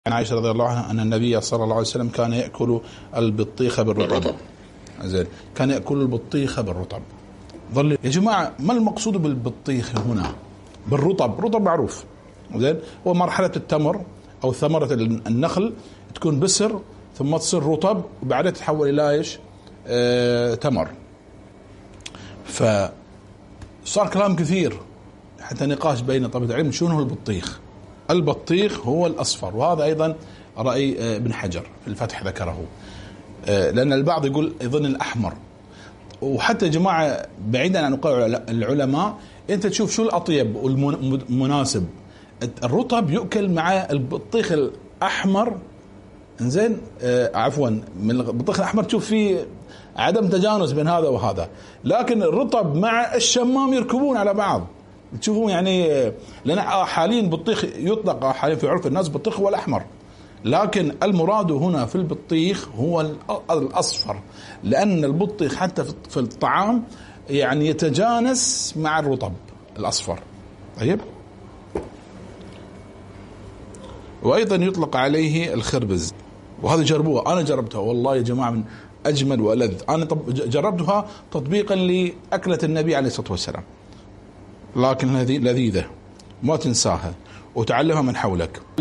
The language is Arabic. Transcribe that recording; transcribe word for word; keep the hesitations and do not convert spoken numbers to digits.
عن عائشة رضي الله عنها أن النبي صلى الله عليه وسلم كان يأكل البطيخ بالرطب. زين، كان يأكل البطيخ بالرطب. ظل يا جماعة، ما المقصود بالبطيخ هنا؟ بالرطب، رطب معروف. زين، هو مرحلة التمر أو ثمرة النخل تكون بسر ثم تصير رطب وبعدين تتحول إلى إيش؟ آه، تمر. فصار كلام كثير حتى نقاش بين طلبة العلم شنو هو البطيخ. البطيخ هو الأصفر، وهذا أيضا رأي ابن حجر في الفتح ذكره، لأن البعض يقول يظن الأحمر. وحتى يا جماعة بعيدا عن قول العلماء، أنت تشوف شو الأطيب والمناسب. الرطب يؤكل مع البطيخ الأحمر، إنزين آه عفوا من البطيخ الأحمر تشوف فيه عدم تجانس بين هذا وهذا، لكن الرطب مع الشمام يركبون على بعض. تشوفون يعني، لأن حاليا بطيخ يطلق حاليا في عرف الناس بطيخ هو الأحمر، لكن المراد هنا في البطيخ هو الأصفر، لأن البطيخ حتى في الطعام يعني يتجانس مع الرطب الأصفر. طيب، وأيضا يطلق عليه الخربز، وهذا جربوها، أنا جربتها والله يا جماعة من أجمل وألذ. أنا جربتها تطبيقا لأكلة النبي عليه الصلاة والسلام، لكن هذه لذيذة ما تنساها وتعلمها من حولك.